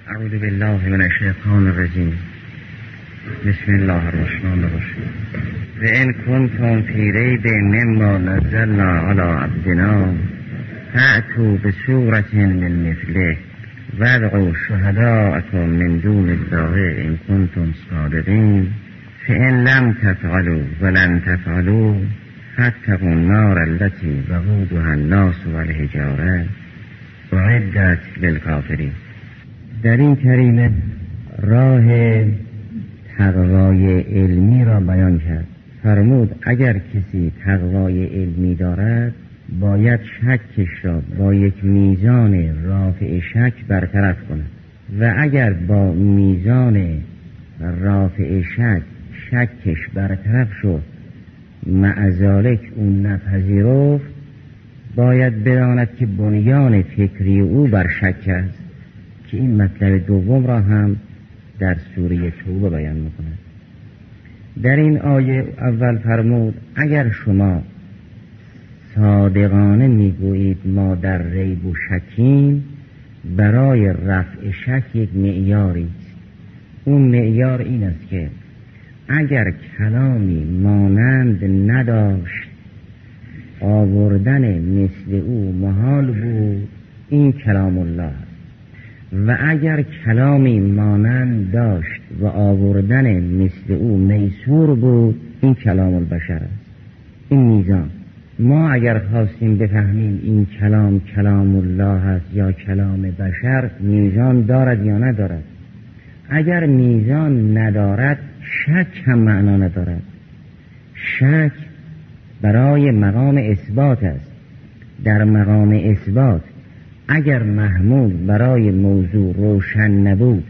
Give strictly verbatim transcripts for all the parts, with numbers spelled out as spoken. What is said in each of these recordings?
اعوذ بالله من الشیطان الرجیم. بسم الله الرحمن الرحیم. و ان کنتم فی ریب مما نزلنا علی عبدنا فأتوا بسورة من مثله وادعوا شهداءکم من دون الله ان کنتم صادقین فإن لم تفعلوا ولن تفعلوا فاتقوا النار التي وقودها الناس والحجاره اعدت للکافرین. در این کریمه راه تقوای علمی را بیان کرد. فرمود اگر کسی تقوای علمی دارد باید شکش را با یک میزان رافع شک برطرف کند و اگر با میزان رافع شک شکش برطرف شد معذالک اون نپذیرفت باید بداند که بنیان فکری او بر شک است که این مطلب دوم را هم در سوره توبه بیان می‌کند. در این آیه اول فرمود اگر شما صادقانه میگویید ما در ریب و شکیم، برای رفع شک یک معیاری است. اون معیار این است که اگر کلامی مانند نداشت آوردن مثل او محال بود، این کلام الله است. و اگر کلامی مانند داشت و آوردن مثل او میسور بود، این کلام البشر است. این میزان. ما اگر خواستیم بفهمیم این کلام کلام الله است یا کلام بشر، میزان دارد یا ندارد. اگر میزان ندارد شک هم معنا ندارد. شک برای مقام اثبات است. در مقام اثبات اگر محمول برای موضوع روشن نبود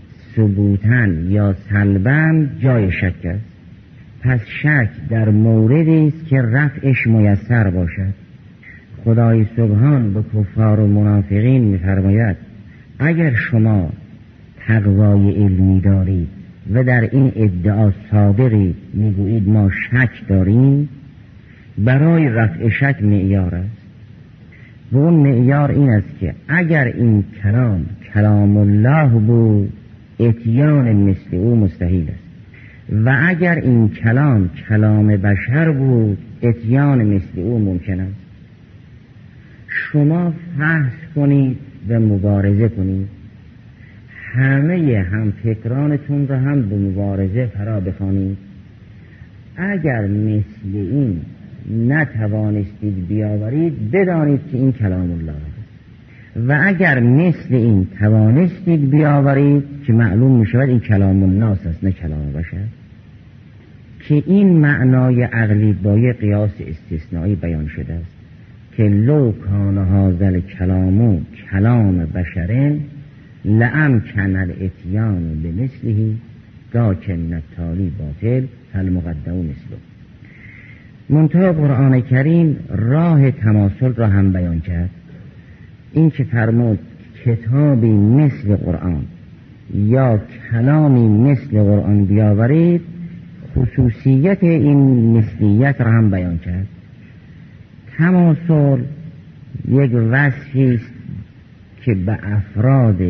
ثبوتاً یا سلباً جای شک است. پس شک در موردی است که رفعش میسر باشد. خدای سبحان به کفار و منافقین می‌فرماید اگر شما تقوای علمی دارید و در این ادعا صادقید، میگویید ما شک داریم، برای رفع شک معیار است. و اون معیار این است که اگر این کلام کلام الله بود، اتیان مثل او مستحیل است. و اگر این کلام کلام بشر بود، اتیان مثل او ممکن است. شما فحص کنید و مبارزه کنید. همه هم فکرانتون را هم به مبارزه فرا بخوانید. اگر مثل این نتوانستید بیاورید، بدانید که این کلام الله است. و اگر مثل این توانستید بیاورید، که معلوم می شود این کلام الناس است نه کلام بشر، که این معنای عقلی با یک قیاس استثنایی بیان شده است که لو کان هذا الکلام کلام بشر لامکن الاتیان بمثله لکن التالی باطل فالمقدم مثله. منتها قرآن کریم راه تماثل را هم بیان کرد. این که فرمود کتابی مثل قرآن یا کلامی مثل قرآن بیاورید، خصوصیت این مثلیت را هم بیان کرد. تماثل یک وصفی است که به افراد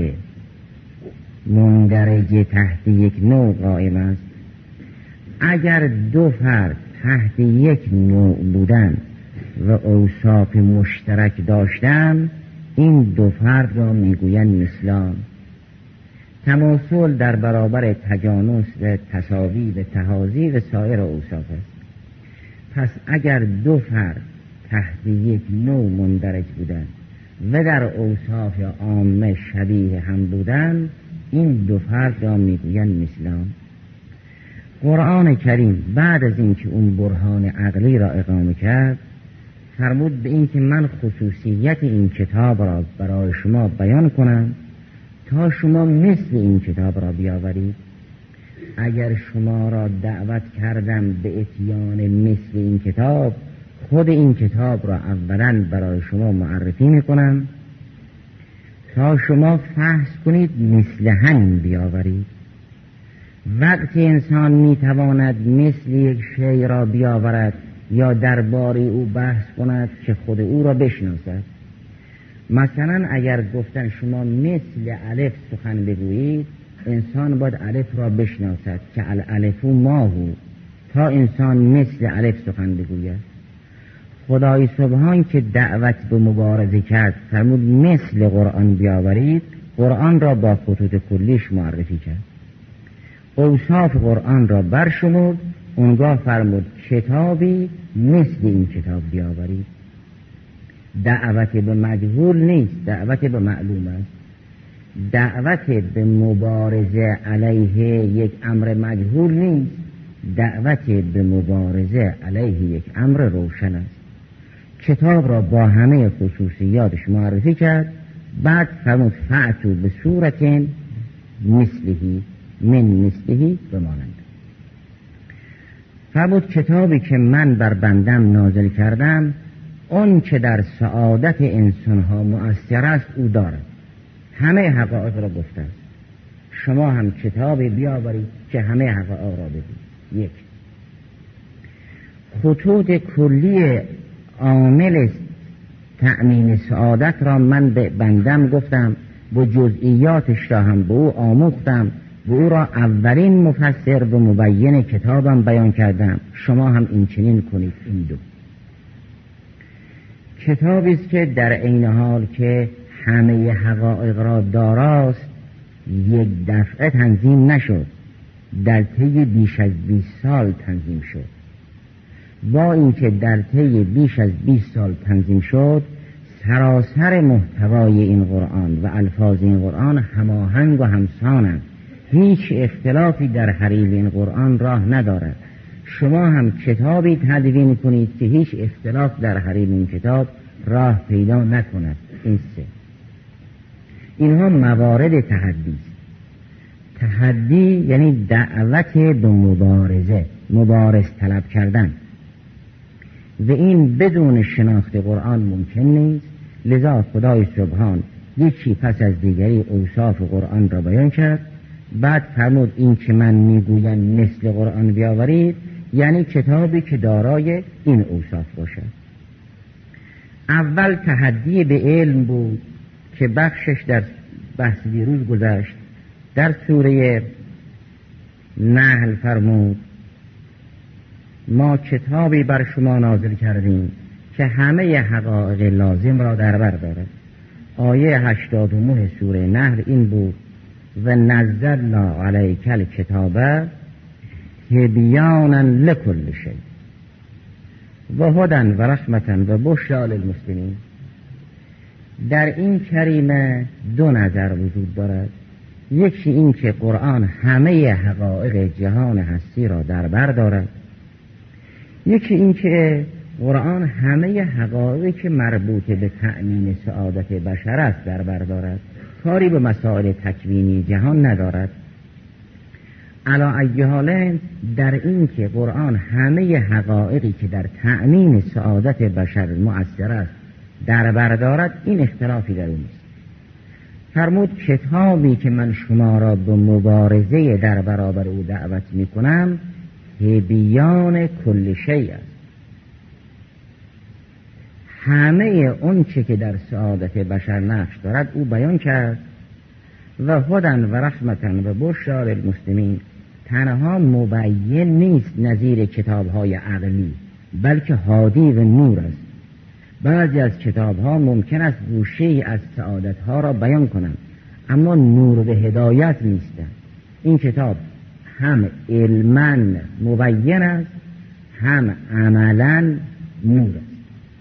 مندرج تحت یک نوع قائم است. اگر دو فرد تحت یک نوع بودن و اوصاف مشترک داشتن، این دو فرد را میگویند مثلان. تماثل در برابر تجانس و تساوی و تهازی و سایر اوصاف است. پس اگر دو فرد تحت یک نوع مندرج بودن و در اوصاف عامه شبیه هم بودن، این دو فرد را میگویند مثلان. قرآن کریم بعد از اینکه اون برهان عقلی را اقامه کرد، فرمود به این که من خصوصیت این کتاب را برای شما بیان کنم تا شما مثل این کتاب را بیاورید. اگر شما را دعوت کردم به اتیان مثل این کتاب، خود این کتاب را اولا برای شما معرفی میکنم تا شما فحص کنید مثل همین بیاورید. وقتی انسان میتواند مثل یک شی را بیاورد یا درباره او بحث کند که خود او را بشناسد، مثلا اگر گفتن شما مثل الف سخن بگویید، انسان باید الف را بشناسد که الالف ماهو تا انسان مثل الف سخن بگوید. خدای سبحان که دعوت به مبارزه کرد فرمود مثل قرآن بیاورید، قرآن را با خطوط کلیش معرفی کرد، اوصاف قرآن را برشمرد، اونگاه فرمود کتابی مثل این کتاب بیاورید. دعوت به مجهول نیست، دعوت به معلوم است. دعوت به مبارزه علیه یک امر مجهول نیست، دعوت به مبارزه علیه یک امر روشن است. کتاب را با همه خصوصیاتش معرفی کرد، بعد فرمود فأتوا به صورت مثلهی من مثلهی بمانند. فرمود کتابی که من بر بندم نازل کردم اون که در سعادت انسانها مؤثر است او دارد. همه حقایق را گفته است. شما هم کتابی بیاورید که همه حقایق را بگید. یک، خطوط کلی عامل تأمین سعادت را من به بندم گفتم و جزئیاتش را هم به او آموختم و او را اولین مفسر و مبین کتابم بیان کردم. شما هم این چنین کنید. این دو کتابی است که در عین حال که همه حقایق را داراست، یک دفعه تنظیم نشد، در طی بیش از بیست سال تنظیم شد. با اینکه در طی بیش از بیست سال تنظیم شد، سراسر محتوای این قرآن و الفاظ این قرآن هماهنگ و همسانند، هیچ اختلافی در حریم این قرآن راه ندارد. شما هم کتابی تدوین کنید که هیچ اختلاف در حریم این کتاب راه پیدا نکند. این سه اینها موارد تحدی است. تحدی یعنی دعوت به مبارزه، مبارز طلب کردن، و این بدون شناخت قرآن ممکن نیست. لذا خدای سبحان یکی پس از دیگری اوصاف قرآن را بیان کرد. بعد فرمود این که من میگویم مثل قرآن بیاورید، یعنی کتابی که دارای این اوصاف باشد. اول تحدی به علم بود که بخشش در بحث دیروز گذشت. در سوره نحل فرمود ما کتابی بر شما نازل کردیم که همه حقایق لازم را در بر دارد. آیه هشتاد و نه سوره نحل این بود و نزلنا علیک الکتاب تبیانا لکل شیء و هدی و رحمة و بشری للمسلمین. در این کریمه دو نظر وجود دارد. یکی این که قرآن همه حقایق جهان هستی را در بر دارد، یکی این که قرآن همه حقایقی که مربوط به تأمین سعادت بشر است در بر دارد، کاری به مسائل تکوینی جهان ندارد. علی ای حال در این که قرآن همه حقایقی که در تأمین سعادت بشر مؤثر است در بر دارد، این اختلافی در اون است. فرمود کتابی که من شما را به مبارزه در برابر او دعوت می کنم بیان کل شیء است. همه اون چه که در سعادت بشر نقش دارد او بیان کرد. و هدی و رحمة و بشری للمسلمین تنها مبین نیست نظیر کتاب‌های عقلی، بلکه هادی و نور است. بعضی از کتاب‌ها ممکن است گوشه‌ای از سعادت‌ها را بیان کنند، اما نور و هدایت نیستند. این کتاب هم علماً مبین است، هم عملاً نور است.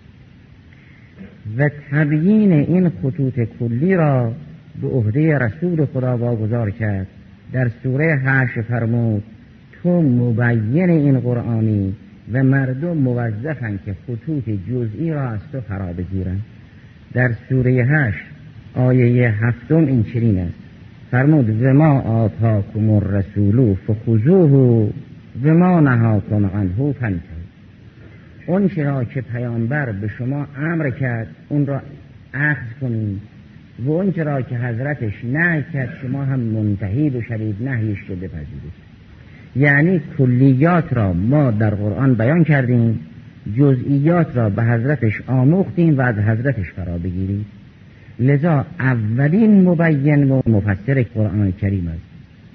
و تبیین این خطوط کلی را به عهده رسول خدا واگذار کرد. در سوره حشر فرمود تو مبین این قرآنی و مردم موظفن که خطوط جزئی را از تو فرا بگیرند. در سوره حشر آیه هفتم این چنین است، فرمود و ما آتاکم الرسول فخذوه و ما نهاکم عنه فانتهوا. اون چرا که پیامبر به شما امر کرد اون را اخذ کنید، و اون چرا که حضرتش نهی کرد شما هم منتهی بشوید، نهیش رو بپذیرید. یعنی کلیات را ما در قرآن بیان کردیم، جزئیات را به حضرتش آموختیم و از حضرتش فرا بگیرید. لذا اولین مبین و مفسر قرآن کریم است.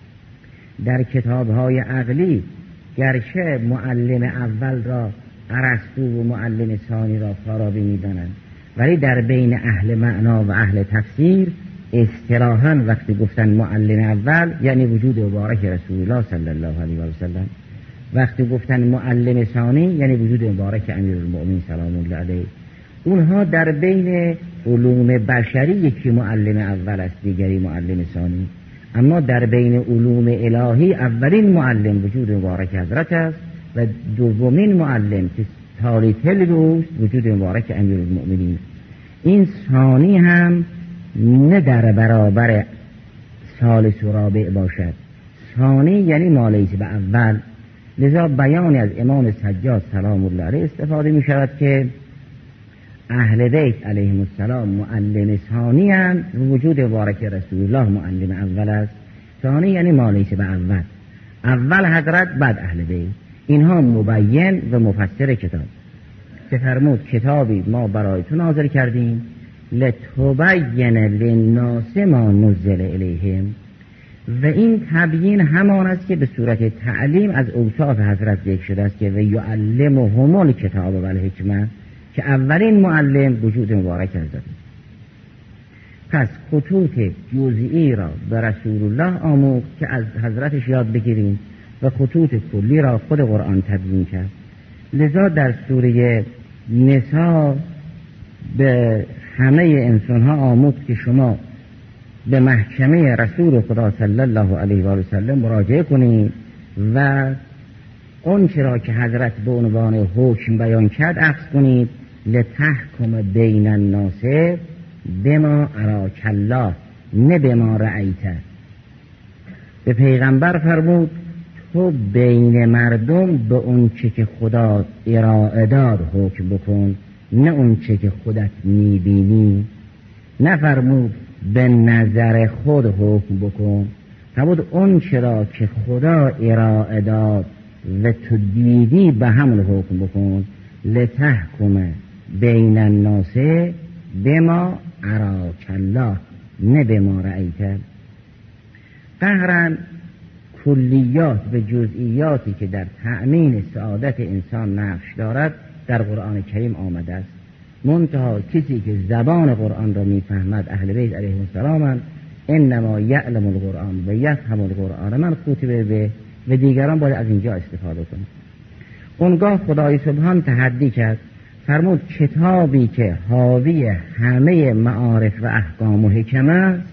در کتاب‌های عقلی گرچه معلم اول را ارسطو و معلم ثانی را فارابی می‌دانند، ولی در بین اهل معنا و اهل تفسیر اصطلاحاً وقتی گفتن معلم اول یعنی وجود مبارک رسول الله صلی الله علیه و سلم، وقتی گفتن معلم ثانی یعنی وجود مبارک امیرالمؤمنین سلام الله علیه. اونها در بین علوم بشری یکی معلم اول است، دیگری معلم ثانی، اما در بین علوم الهی اولین معلم وجود مبارک حضرت است و دومین معلم که تالی تل روز وجود مبارک امیرالمؤمنین. این ثانی هم نه در برابر ثالث و رابع باشد، ثانی یعنی مالیس به اول. لذا بیانی از امام سجاد سلام الله علیه استفاده می شود که اهل بیت علیهم السلام معلم ثانی هستند و وجود مبارک رسول الله معلم اول است. ثانی یعنی مالیس به اول، اول حضرت بعد اهل بیت. اینها مبین و مفسر کتاب که فرمود کتابی ما برای تو نازل کردیم لتبین للناس ما نزل الیهم، و این تبیین همان است که به صورت تعلیم از اوصاف حضرت ذکر شده است که و یعلمهم الکتاب و الحکمه، که اولین معلم وجود مبارک حضرت. پس خطوط جزئی را به رسول الله آموخت که از حضرتش یاد بگیریم و خطوط کلی را خود قرآن تبیین کرد. لذا در سوره نساء به همه انسان ها آموخت که شما به محکمه رسول خدا صلی الله علیه و سلم مراجعه کنید و اون چرا که حضرت به عنوان حکم بیان کرد اخذ کنید. لتحکم بین الناس بما اراک الله نه بما رأیت. به پیغمبر فرمود تو بین مردم به اون چه که خدا ارائه داد حکم بکن، نه اون چه که خودت میبینی. نفرمود به نظر خود حکم بکن، فرمود اون چرا که خدا ارائه داد و تو دیدی به همون حکم بکن. لتحکم بین الناس بما اراک الله نه بما رأیت. قهراً کلیات و جزئیاتی که در تأمین سعادت انسان نقش دارد در قرآن کریم آمده است. منتها کسی که زبان قرآن را میفهمد اهل بیت علیهم السلام انما یعلم القرآن و یفهم القرآن من کتب به، و دیگران باید از اینجا استفاده کنند. اونگاه خدای سبحان تحدی کرد، فرمود کتابی که حاوی همه معارف و احکام و حکم است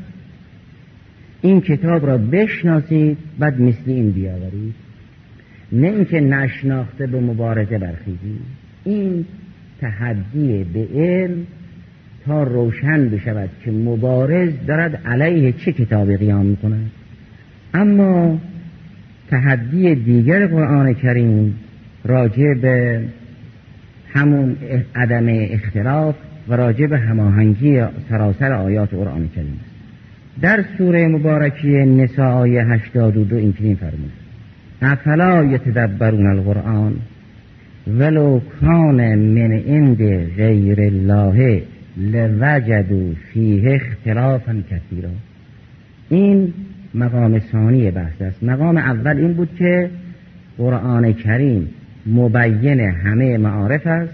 این کتاب را بشناسید بعد مثل این بیاورید، نه اینکه نشناخته به مبارزه برخیزید. این تحدی به علم تا روشن بشود که مبارز دارد علیه چه کتابی قیام میکند. اما تحدی دیگر قرآن کریم راجع به همون عدم اختلاف و راجع به هماهنگی سراسر آیات قرآن کریم است. در سوره مبارکه نساء آیه هشتاد و دو اینچنین فرمود افلا یتدبرون القرآن ولو کان من عند غیر الله لوجدوا فیه اختلافا کثیرا. این مقام ثانی بحث است. مقام اول این بود که قرآن کریم مبین همه معارف است.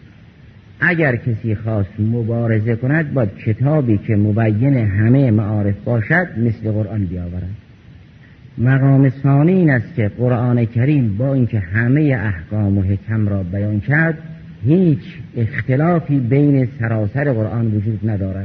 اگر کسی خواست مبارزه کند باید کتابی که مبین همه معارف باشد مثل قرآن بیاورد. مقام ثانی این است که قرآن کریم با اینکه همه احکام و حکم را بیان کرد هیچ اختلافی بین سراسر قرآن وجود ندارد.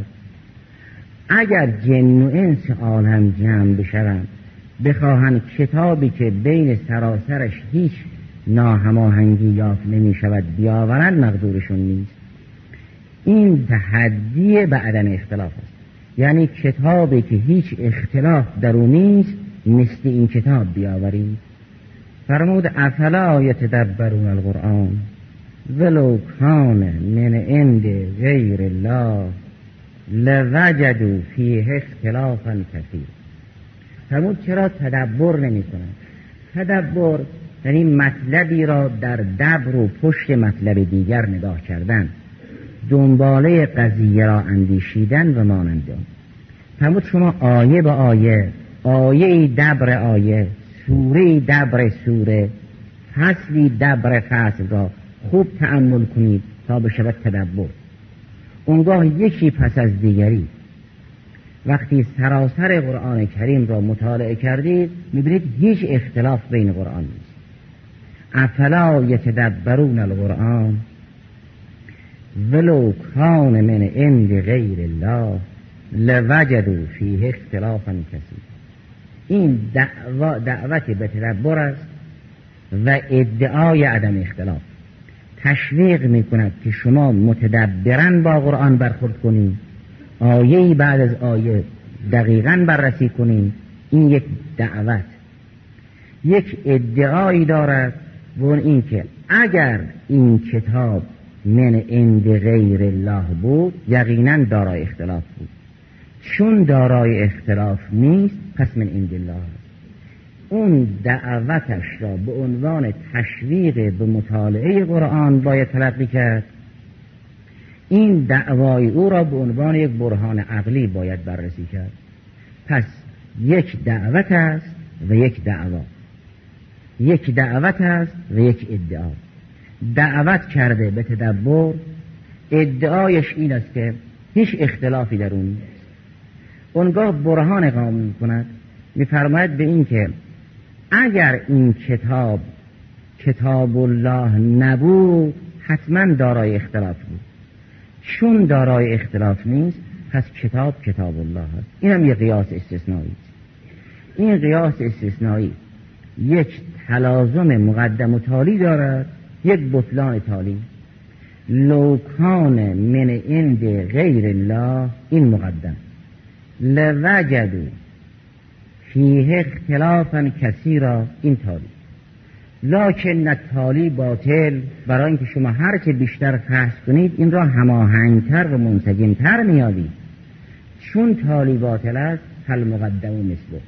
اگر جن و انس عالم جمع بشوند بخواهند کتابی که بین سراسرش هیچ ناهماهنگی یافت نمی شود بیاورند مقدورشون نیست. این تحدی به عدم اختلاف است، یعنی کتابی که هیچ اختلاف در او نیست مثل این کتاب بیاورید. فرمود افلا یتدبرون القرآن ولو کان من عند غیر الله لوجدوا فیه اختلافا کثیر. فرمود چرا تدبر نمی کنند؟ تدبر یعنی مطلبی را در دبر و پشت مطلب دیگر نگاه کردن. دنباله قضیه را اندیشیدن و مانند آن. فرمود شما آیه به آیه، آیه دبر آیه، سوره دبر سوره، فصلی دبر فصل را خوب تأمل کنید تا بشود تدبر. اونگاه یکی پس از دیگری وقتی سراسر قرآن کریم را مطالعه کردید میبینید هیچ اختلاف بین قرآن نیست. افلا یتدبرون القرآن ولو کان من عند غیر الله لوجدوا فیه اختلافا کثیرا. این دعوت دعوت به تدبر است و ادعای عدم اختلاف. تشویق میکند که شما متدبرن با قرآن برخورد کنید، آیه بعد از آیه دقیقاً بررسی کنید. این یک دعوت، یک ادعایی دارد و اون این که اگر این کتاب من عند غیر الله بود یقیناً دارای اختلاف بود. چون دارای اختلاف نیست پس من عند الله است. اون دعوتش را به عنوان تشویق به مطالعه قرآن باید تلقی کرد. این دعوای او را به عنوان یک برهان عقلی باید بررسی کرد. پس یک دعوت است و یک دعوا، یک دعوت است و یک ادعا. دعوت کرده به تدبر، ادعایش این است که هیچ اختلافی در اون نیست. اونگاه برهان اقامه می کند، می فرماید به این که اگر این کتاب کتاب الله نبود حتما دارای اختلاف بود. چون دارای اختلاف نیست پس کتاب کتاب الله هست. این هم یک قیاس استثنایی است. این قیاس استثنایی یک تلازم مقدم و تالی دارد، یک بطلان تالی. لو کان من عند غیر الله این مقدم، لوجدوا فیه اختلافا کثیرا این تالی. لکن تالی باطل، برای اینکه شما هر چه بیشتر فحص کنید این را هماهنگتر و منسجمتر میابید. چون تالی باطل است فالمقدم مثله.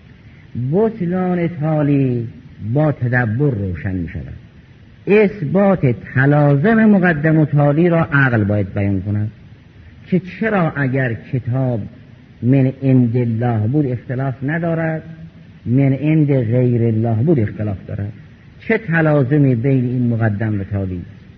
بطلان تالی با تدبر روشن می شود. اثبات تلازم مقدم و تالی را عقل باید بیان کند که چرا اگر کتاب من عند الله بود اختلاف ندارد، من عند غیر الله بود اختلاف دارد. چه تلازمی بین این مقدم و تالی؟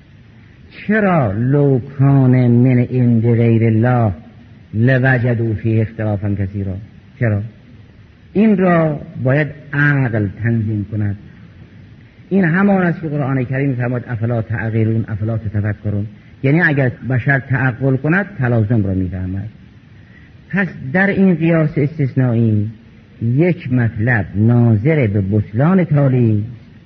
چرا لو کان من عند غیر الله لوجدوا فیه اختلافا کثیرا؟ چرا؟ این را باید عقل تنظیم کند. این همان است که قرآن کریم می‌فرماید افلا تعقلون افلا تتفکرون، یعنی اگر بشر تعقل کند تلازم را می‌فهمد. پس در این قیاس استثنایی یک مطلب ناظر به بطلان تالی،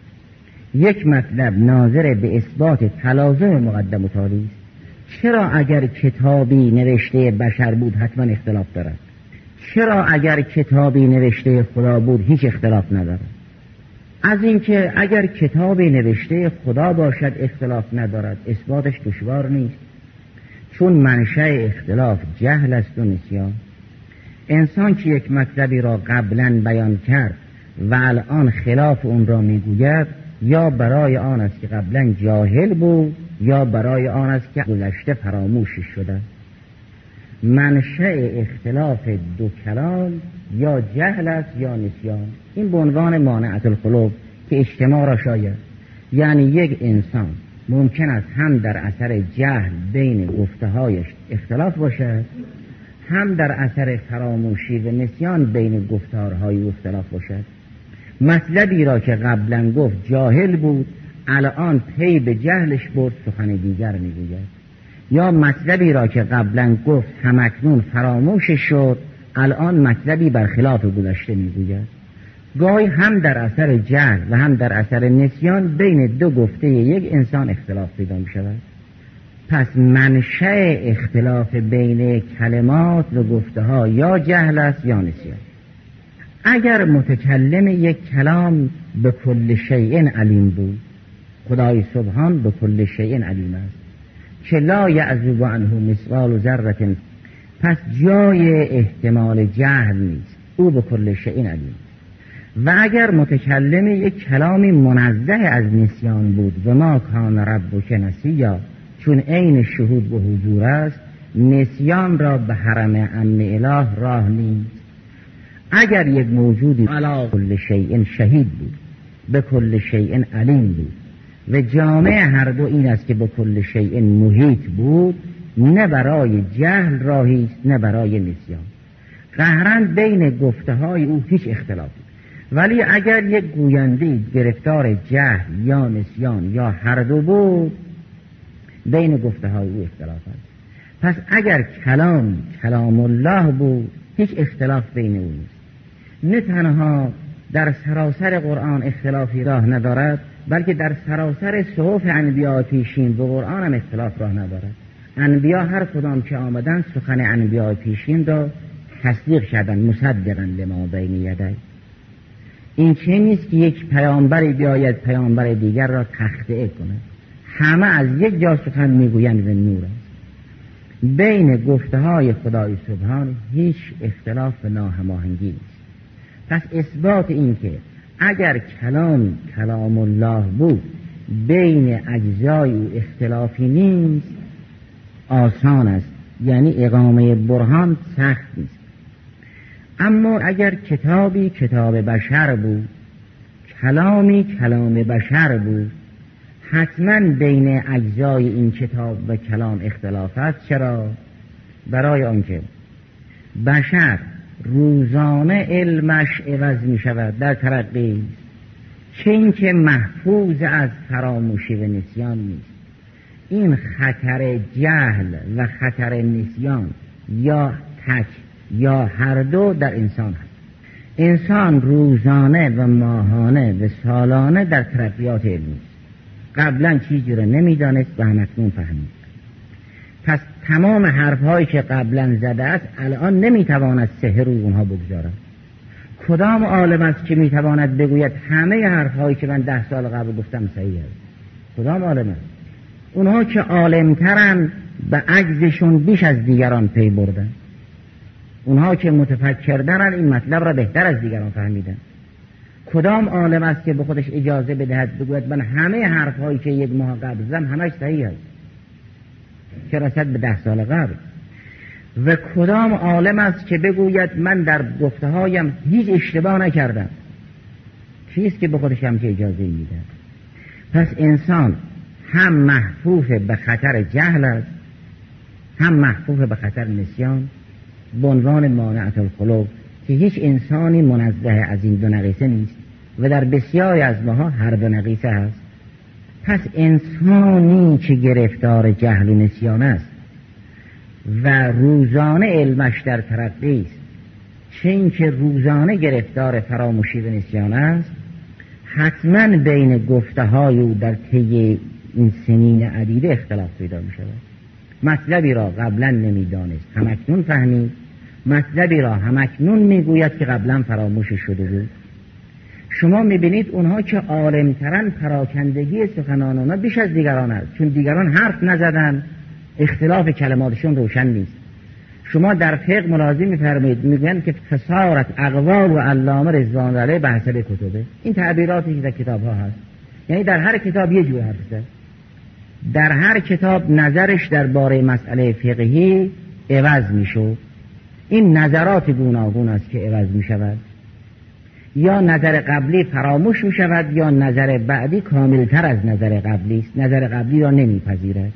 یک مطلب ناظر به اثبات تلازم مقدم و تالی. چرا اگر کتابی نوشته بشر بود حتما اختلاف دارد؟ چرا اگر کتابی نوشته خدا بود هیچ اختلاف ندارد؟ از اینکه اگر کتابی نوشته خدا باشد اختلاف ندارد، اثباتش دشوار نیست. چون منشأ اختلاف جهل است و نسیان. انسان که یک مطلبی را قبلا بیان کرد و الان خلاف اون را میگوید، یا برای آن است که قبلا جاهل بود یا برای آن است که گذشته فراموشش شده. منشأ اختلاف دو کلام یا جهل است یا نسیان. این به عنوان مانعة القلوب که اجتماع را شاید، یعنی یک انسان ممکن است هم در اثر جهل بین گفته‌هایش اختلاف باشد، هم در اثر فراموشی و نسیان بین گفتارهای اختلاف باشد. مطلبی را که قبلا گفت جاهل بود الان پی به جهلش برد سخن دیگر میگوید، یا مطلبی را که قبلا گفت همکنون فراموشش شد الان مطلبی برخلاف گذشته میگوید. گاهی هم در اثر جهل و هم در اثر نسیان بین دو گفته یک انسان اختلاف پیدا می شود. پس منشأ اختلاف بین کلمات و گفته ها یا جهل است یا نسیان. اگر متکلم یک کلام به کل شیء علیم بود، خدای سبحان به کل شیء علیم است که لا یعزب عنه مثقال ذره، پس جای احتمال جهل نیست، او به کل شیء علیم. و اگر متکلم یک کلامی منزه از نسیان بود و ما کان ربک نسیا، چون عین شهود و حضور است، نسیان را به حرم عم اله راه نیست. اگر یک موجودی علی کل شیء شهید بود، به کل شیء علیم بود و جامع هر دو این است که به کل شیء محیط بود، نه برای جهل راهی است نه برای نسیان. قهرا بین گفته های او هیچ اختلافی، ولی اگر یک گوینده گرفتار جهل یا نسیان یا هر دو بود، بین گفته های او اختلاف است. پس اگر کلام کلام الله بود، هیچ اختلاف بین او نیست. نه تنها در سراسر قرآن اختلافی راه ندارد، بلکه در سراسر صحف انبیاء پیشین به قرآن هم اختلاف راه ندارد. انبیاء هر کدام که آمدن سخن انبیاء پیشین را تصدیق شدن، مصدقا لما بین یدی. این چه نیست که یک پیامبری بیاید پیامبر دیگر را تخطئه کند. همه از یک جا سخن میگویند و نور است. بین گفته های خدای سبحان هیچ اختلاف و ناهماهنگی نیست. پس اثبات این که اگر کلام کلام الله بود، بین اجزای او اختلافی نیست، آسان است، یعنی اقامه برهان سخت نیست. اما اگر کتابی کتاب بشر بود، کلامی کلام بشر بود، حتما بین اجزای این کتاب و کلام اختلاف است. چرا؟ برای آنکه بشر روزانه علمش عوض می شود، در ترقی، چه این که محفوظ از فراموشی و نسیان نیست. این خطر جهل و خطر نسیان یا تک یا هر دو در انسان هست. انسان روزانه و ماهانه و سالانه در ترقیات علمی است. قبلا چیزی را نمیدانست و همکنون فهمید. پس تمام حرفهایی که قبلا زده است الان نمیتواند سحر رو اونها بگذارد. کدام عالم است که میتواند بگوید همه حرفهایی که من ده سال قبل گفتم صحیح است؟ کدام عالم است؟ اونها که عالمترن به عجزشون بیش از دیگران پی بردن. اونها که متفکرترن این مطلب را بهتر از دیگران فهمیدن. کدام عالم است که به خودش اجازه بدهد بگوید من همه حرفهایی که یک ماه قبل زدم همش صحیح است که رسد به ده سال قبل؟ و کدام عالم است که بگوید من در گفته‌هایم هیچ اشتباه نکردم؟ کیست که به خودش همچه اجازه میده؟ پس انسان هم محفوظ به خطر جهل است، هم محفوظ به خطر نسیان، به عنوان مانعة الخلق که هیچ انسانی منزه از این دو نقیصه نیست و در بسیاری از ماها هر دو نقیصه هست. پس انسانی که گرفتار جهل و نسیان است و روزانه علمش در ترقی است، چه این که روزانه گرفتار فراموشی و نسیان است، حتما بین گفته های او در طی این سنین عدیده اختلاف پیدا می شود. مطلبی را قبلا نمیدانست همکنون فهمید، مطلبی را همکنون میگوید که قبلا فراموش شده بود. شما میبینید اونها که عالمترن پراکندگی سخنان اونها بیش از دیگران است، چون دیگران حرف نزدن، اختلاف کلماتشون روشن نیست. شما در فقه ملاحظه میفرمایید میگن که فسارت اقوال و علامه رضوان علیه به حسب کتبه. این تعبیراتی که در کتاب ها هست، یعنی در هر کتاب یه جور حرف است. در هر کتاب نظرش درباره مسئله فقهی عوض میشه. این نظرات گوناگون است که عوض می شود. یا نظر قبلی فراموش می شود یا نظر بعدی کاملتر از نظر قبلی است. نظر قبلی را نمی پذیرد.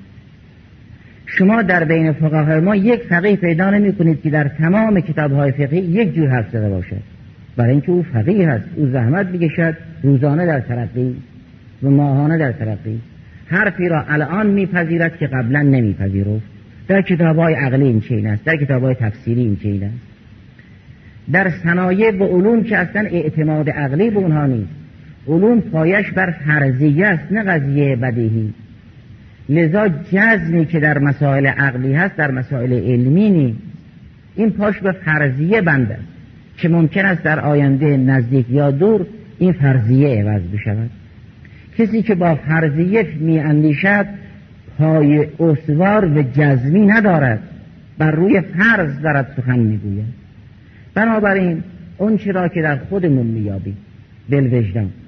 شما در بین فقهای ما یک فقیه پیدا نمی کنید که در تمام کتاب‌های فقهی یک جور حرف زده باشد، برای اینکه او فقیه هست، او زحمت می‌کشد، روزانه در ترقی و ماهانه در ترقی، حرفی را الان میپذیرد که قبلا نمیپذیرفت. در کتاب‌های عقلی این چنین است، در کتاب‌های تفسیری این چنین است. در صنایع و علوم که اصلا اعتماد عقلی به اونها نیست، علوم پایش بر فرضیه است نه قضیه بدیهی. لذا جزمی که در مسائل عقلی هست در مسائل علمی نیست. این پاش به فرضیه بند است که ممکن است در آینده نزدیک یا دور این فرضیه عوض بشود. کسی که با فرضیه می اندیشد پای استوار و جزمی ندارد، بر روی فرض دارد سخن میگوید. بنابراین اون چرا که در خودمون میابیم بالوجدان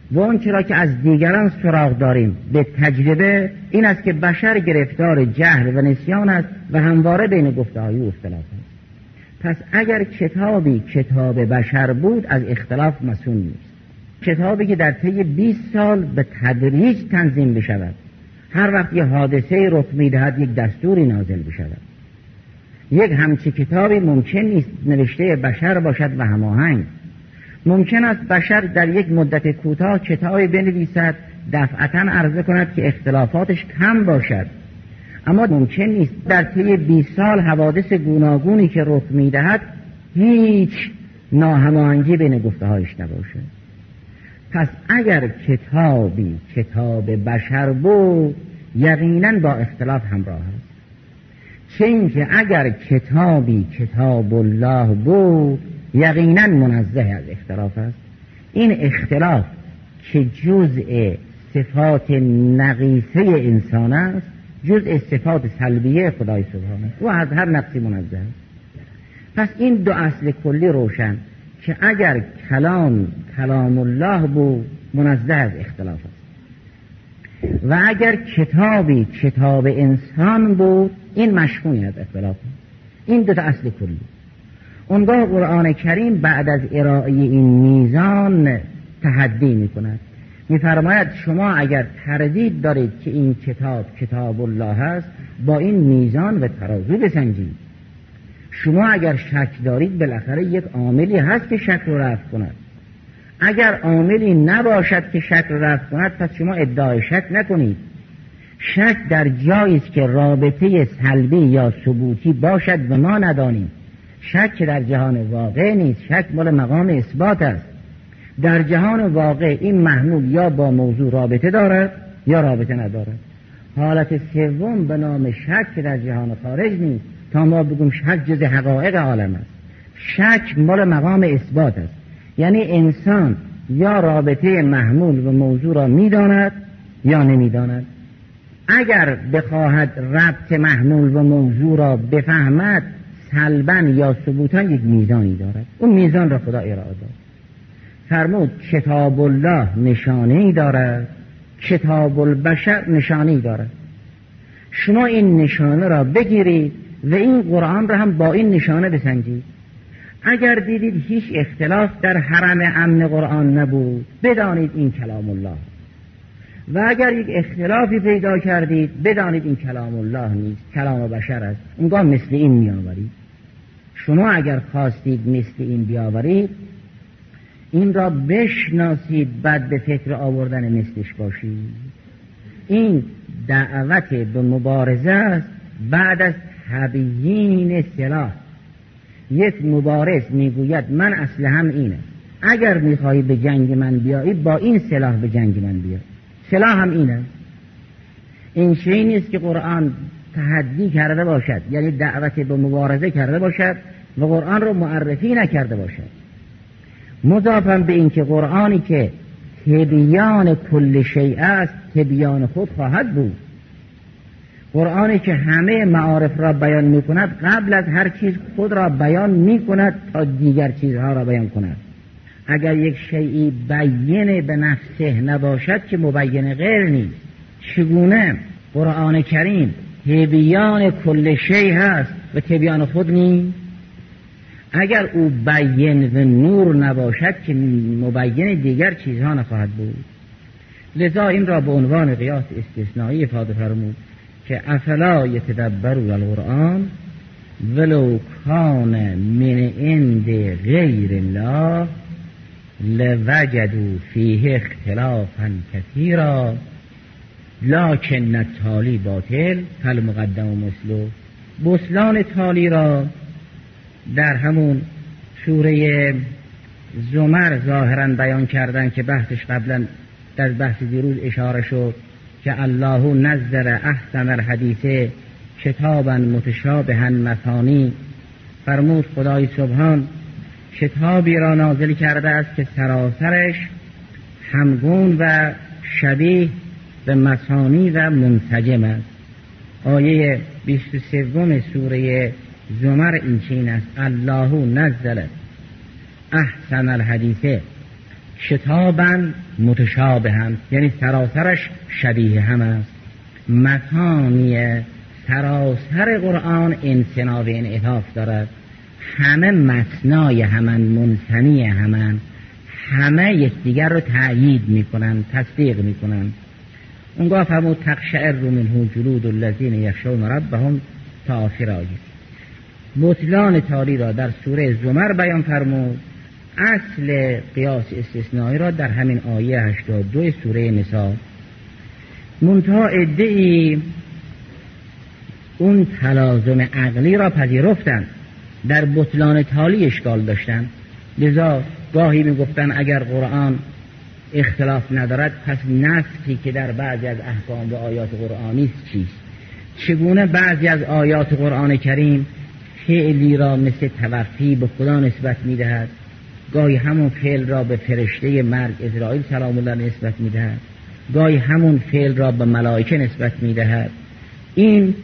و اون چرا که از دیگران سراغ داریم به تجربه این است که بشر گرفتار جهل و نسیان است و همواره بین گفته‌های او اختلاف است. پس اگر کتابی کتاب بشر بود از اختلاف مسئول نیست. کتابی که در طی بیست سال به تدریج تنظیم بشود، هر وقت یه حادثه رخ می‌دهد یک دستوری نازل بشود. یک همچی کتابی ممکن نیست نوشته بشر باشد و هماهنگ. ممکن است بشر در یک مدت کوتاه کتابی بنویسد، دفعتاً عرضه کند که اختلافاتش کم باشد، اما ممکن نیست در طی بیست سال حوادث گوناگونی که رخ می‌دهد هیچ ناهماهنگی بین گفته‌هایش نباشد. پس اگر کتابی کتاب بشر بود یقیناً با اختلاف همراه است. چه اینکه اگر کتابی کتاب الله بود یقیناً منزه از اختلاف است. این اختلاف که جزء صفات نقیصه انسان است، جزء صفات سلبیه خدای سبحانه است و از هر نقصی منزه است. پس این دو اصل کلی روشن که اگر کلام کلام الله بود منزه از اختلاف است و اگر کتابی کتاب انسان بود این مشمول از اختلاف است. این دو تا اصل کلی. اونگاه قرآن کریم بعد از ارائه این میزان تحدی می کند، می فرماید شما اگر تردید دارید که این کتاب کتاب الله است با این میزان و ترازو بسنجید. شما اگر شک دارید بالاخره یک عاملی هست که شک رو رفع کند. اگر عاملی نباشد که شک رو رفع کند پس شما ادعای شک نکنید. شک در جایی است که رابطه سلبی یا ثبوتی باشد و ما ندانیم. شک در جهان واقع نیست، شک مال مقام اثبات است. در جهان واقع این محمول یا با موضوع رابطه دارد یا رابطه ندارد. حالت سوم به نام شک که در جهان خارج نیست تا ما بگیم شک جز حقایق عالم است. شک مال مقام اثبات است، یعنی انسان یا رابطه محمول و موضوع را می‌داند یا نمی‌داند. اگر بخواهد ربط محمول و موضوع را بفهمد سلباً یا ثبوتاً یک میزانی دارد. اون میزان را خدا ارائه داد. فرمود کتاب الله نشانه‌ای دارد، کتاب البشر نشانه‌ای دارد. شما این نشانه را بگیرید و این قرآن را هم با این نشانه بسنجید. اگر دیدید هیچ اختلاف در حرم امن قرآن نبود بدانید این کلام الله، و اگر یک اختلافی پیدا کردید بدانید این کلام الله نیست، کلام بشر است. اونگاه مثل این میآورید. شما اگر خواستید مثل این بیاورید این را بشناسید بعد به فکر آوردن مثلش باشید. این دعوت به مبارزه است بعد از تبیین سلاح. یک مبارز میگوید من اسلحه‌ام اینه، اگر میخوایی به جنگ من بیایی با این سلاح به جنگ من بیا. سلاح هم اینه. این شیء نیست که قرآن تحدی کرده باشد، یعنی دعوت به مبارزه کرده باشد و قرآن رو معرفی نکرده باشد. مضافاً به این که قرآنی که تبیان کل شیء است تبیان خود خواهد بود. قرآنی که همه معارف را بیان می کند قبل از هر چیز خود را بیان می کند تا دیگر چیزها را بیان کند. اگر یک شیئی بیان به نفسه نباشد که مبین غیر نیست. چگونه قرآن کریم تبیان کل شیء هست و تبیان خود نیست؟ اگر او بیان و نور نباشد که مبین دیگر چیزها نخواهد بود. لذا این را به عنوان قیاس استثنایی افاده فرمود که افلا یتدبرون القرآن ولو کان من عند غیر الله لوجدوا فیه اختلافا کثیرا لکن التالی باطل فالمقدم مثله. بطلان تالی را در همون سوره زمر ظاهرا بیان کردن که بحثش قبلا در بحث دیروز اشاره شد که الله نزل احسن الحدیث کتابا متشابها مثانی. فرمود خدای سبحان کتابی را نازل کرده است که سراسرش همگون و شبیه به مثانی و منسجم است. آیه بیست و سوم سوره زمر این چین است: الله نزل احسن الحدیث کتابا متشابها، یعنی سراسرش شبیه هم است. مثانی سراسر قرآن انسنا و انعطاف دارد، همه مثنای همن، منثنی همن، همه یکدیگر رو تأیید میکنن، تصدیق میکنن. اونگاه فرمود تقشعر منه جلود الذین یخشون ربهم تا آخر آیه. بطلان تالی را در سوره زمر بیان فرمود، اصل قیاس استثنایی را در همین آیه هشتاد و دو سوره نساء. منتها ادعی اون تلازم عقلی را پذیرفتند، در بطلان تالی اشکال داشتند. لذا گاهی میگفتن اگر قرآن اختلاف ندارد پس نسخی که در بعضی از احکام و آیات قرآنی است چیست؟ چگونه بعضی از آیات قرآن کریم فعلی را مثل توفی به خدا نسبت میدهد، گاهی همون فعل را به فرشته مرگ اسرائیل سلام الله نسبت میدهد، گاهی همون فعل را به ملائکه نسبت میدهد. این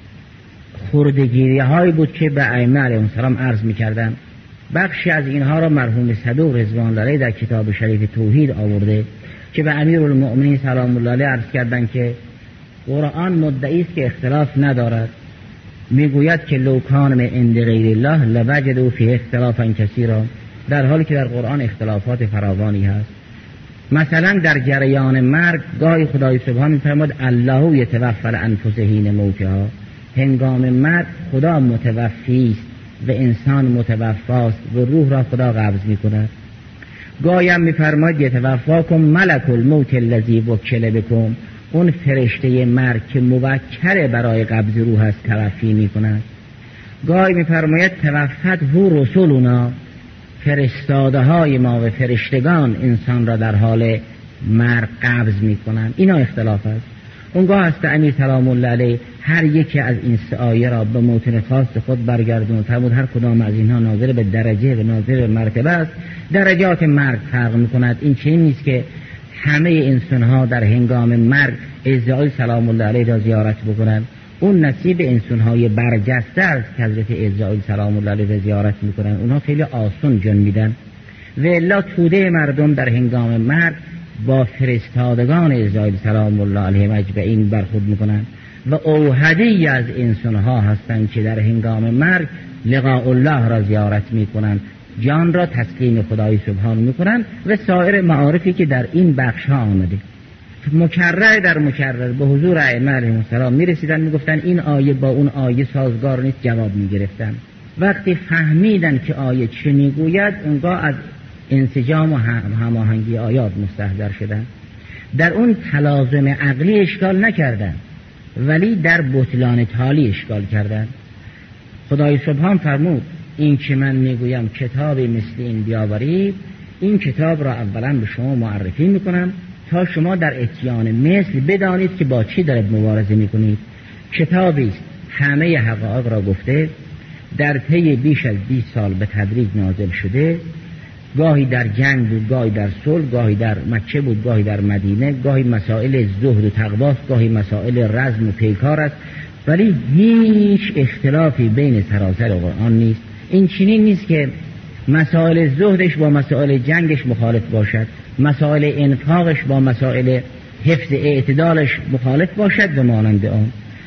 خردگیری هایی بود که به ائمه علیهم السلام عرض میکردن. بخشی از اینها را مرحوم صدوق رضوان الله علیه در کتاب شریف توحید آورده که به امیرالمؤمنین سلام الله علیه عرض کردند که قرآن مدعی است که اختلاف ندارد، میگوید که لو کان من عند غیر الله لوجدوا فیه اختلافا کثیرا، در حالی که در قرآن اختلافات فراوانی هست. مثلا در جریان مرگ گاهی خدای سبحانه می‌فرماید الله یتوفی الانفس حین موتها، هنگام مرگ خدا متوفی است و انسان متوفاست و روح را خدا قبض می‌کند. گاهی هم می‌فرماید یتوفاکم ملک الموت الذی وکل بکم، اون فرشته مرگ که موکل برای قبض روح است توفی می‌کند. گاهی می‌فرماید توفت هو رسولنا، فرستاده های ما و فرشتگان انسان را در حال مرگ قبض می‌کنند. اینا اختلاف است. اونگاه است امیر سلام الله علیه هر یکی از این سه آیه را به موطن خاص خود برگردوند، فرمود هر کدام از اینها ناظر به درجه و ناظر به مرتبه است. درجات مرگ فرق می‌کند. این چنین نیست که همه انسان‌ها در هنگام مرگ عزرائیل سلام الله علیه را زیارت بکنند. اون نصیب انسان‌های برجسته است که حضرت عزرائیل سلام الله علیه را زیارت می‌کنند. اونها خیلی آسون جان میدن. و الا توده مردم در هنگام مرگ با فرستادگان عزرائیل سلام الله علیه مجمعین برخورد می‌کنند و اوحدی از انسان‌ها هستند که در هنگام مرگ لقاء الله را زیارت می‌کنند، جان را تسلیم خدای سبحان می‌کنند و سایر معارفی که در این بخش‌ها آمده. مکرر در مکرر به حضور ائمه علیهم السلام می‌رسیدن، می‌گفتن این آیه با اون آیه سازگار نیست، جواب می‌گرفتن. وقتی فهمیدن که آیه چه می‌گوید اونگاه از انسجام و هماهنگی آیات مستحضر شدن. در اون تلازم عقلی اشکال نکردن ولی در بطلان تالی اشکال کردن. خدای سبحان فرمود این که من میگویم کتابی مثل این بیاورید، این کتاب را اولا به شما معرفی میکنم تا شما در اتیان مثل بدانید که با چی دارید مبارزه میکنید. کتابی است همه حقایق را گفته، در طی بیش از بیست سال به تدریج نازل شده، گاهی در جنگ بود، گاهی در صلح، گاهی در مکه بود، گاهی در مدینه، گاهی مسائل زهد و تقواست، گاهی مسائل رزم و پیکار است، ولی هیچ اختلافی بین سراسر قرآن نیست. این چنین نیست که مسائل زهدش با مسائل جنگش مخالف باشد، مسائل انفاقش با مسائل حفظ اعتدالش مخالف باشد و مانند آن.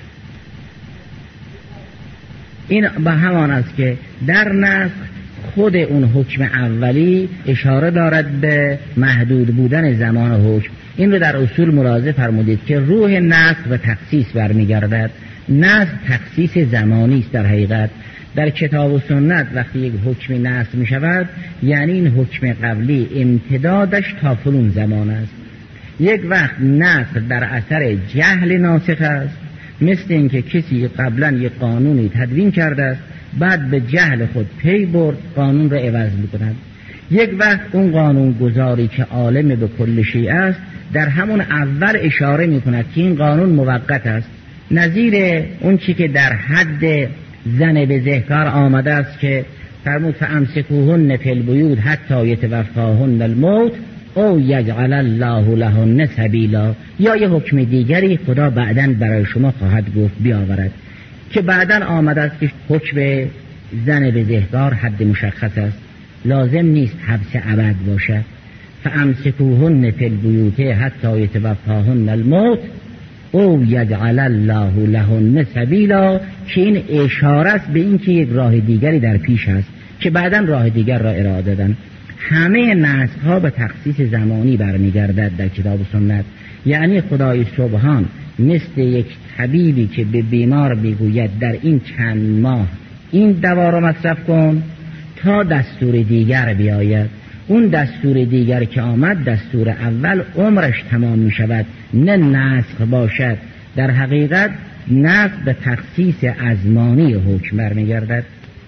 این به همان است که در نسخ خود اون حکم اولی اشاره دارد به محدود بودن زمان حکم. این رو در اصول ملاحظه فرمودید که روح نسخ و تخصیص برمیگردد. نسخ تخصیص زمانی است در حقیقت. در کتاب و سنت وقتی یک حکم نسخ می شود یعنی این حکم قبلی امتدادش تا فلان زمان است. یک وقت نسخ در اثر جهل ناسخ است، مثل اینکه کسی قبلا یک قانونی تدوین کرده است بعد به جهل خود پی برد قانون را عوض می‌کند. یک وقت اون قانون گذاری که عالم به کل شیء است در همون اول اشاره می‌کند که این قانون موقت است، نظیر اون چی که در حد زن به ذکر آمده است که فرمود فامسکوهن فی البیوت حتی یتوفاهن الموت او یجعل الله لهن سبیلا، یا یه حکم دیگری خدا بعداً برای شما خواهد گفت بیاورد که بعداً آمده است که حکم زن به زهدار حد مشخص است، لازم نیست حبس ابد باشد. فامسکوهن فی البیوت حتی یتوفاهن الموت او یجعل الله لهن سبیلا، که این اشاره است به این که یک راه دیگری در پیش است که بعداً راه دیگر را ارائه دادن. همه نسخ‌ها به تخصیص زمانی برمیگردد در کتاب و سنت. یعنی خدای سبحان مثل یک طبیبی که به بیمار میگوید در این چند ماه این دوا را مصرف کن تا دستور دیگر بیاید. اون دستور دیگر که آمد دستور اول عمرش تمام می شود، نه نسخ باشد. در حقیقت نسخ به تخصیص ازمانی حکم برمیگردد.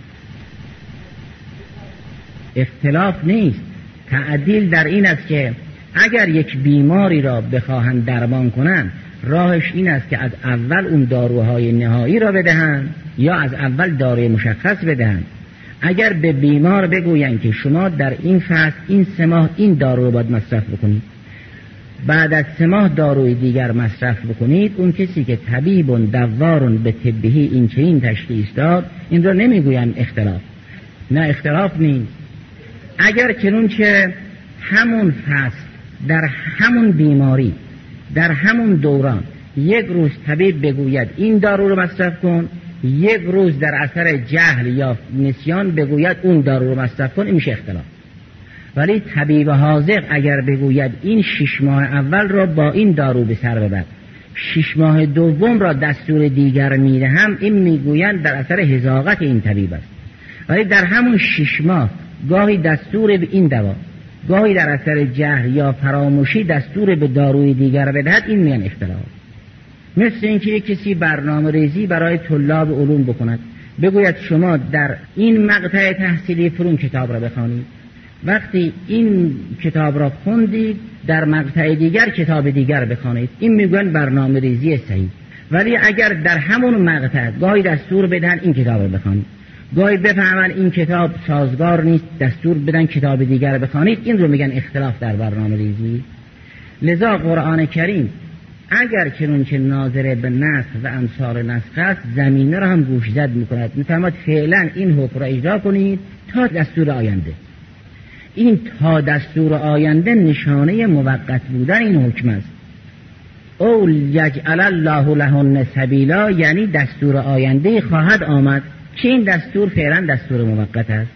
اختلاف نیست. تعدیل در این است که اگر یک بیماری را بخواهند درمان کنند، راهش این است که از اول اون داروهای نهایی را بدهند یا از اول داروی مشخص بدهند. اگر به بیمار بگویند که شما در این فصل این سه ماه این دارو رو باید مصرف بکنید، بعد از سه ماه داروی دیگر مصرف بکنید، اون کسی که طبیب دوارون به طبهی این چنین تشخیص داد، این را نمیگویند اختلاف. نه اختلاف نیست. اگر چنانچه همون فصل در همون بیماری در همون دوران یک روز طبیب بگوید این دارو رو مصرف کن، یک روز در اثر جهل یا نسیان بگوید اون دارو رو مصرف کن، این میشه اختلاف. ولی طبیب حاذق اگر بگوید این شش ماه اول را با این دارو به سر ببر، شش ماه دوم را دستور دیگر میدهم، این میگویند در اثر حذاقت این طبیب است. ولی در همون شش ماه گاهی دستور به این دوا، گاهی در اثر جهل یا فراموشی دستور به داروی دیگر بدهد، این میان اختلاف. مثل اینکه یک کسی برنامه ریزی برای طلاب علوم بکند، بگوید شما در این مقطع تحصیلی فرون کتاب را بخوانید، وقتی این کتاب را خوندید در مقطع دیگر کتاب دیگر بخوانید، این میگویند برنامه ریزی صحیح. ولی اگر در همون مقطع گاهی دستور بدن این کتاب را بخوانید، گاهی بفهمن این کتاب سازگار نیست دستور بدن کتاب دیگر بخوانید، این رو میگن اختلاف در برنامه ریزی. لذا قرآن کریم اگر چنانچه ناظر به نسخ و امثال نسخ است، زمینه را هم گوش زد میکند، میفرماید فعلا این حکم را اجرا کنید تا دستور آینده. این تا دستور آینده نشانه موقت بودن این حکم است. او یجعل الله لهن سبیلا، یعنی دستور آینده خواهد آمد که این دستور فعلا دستور موقت است.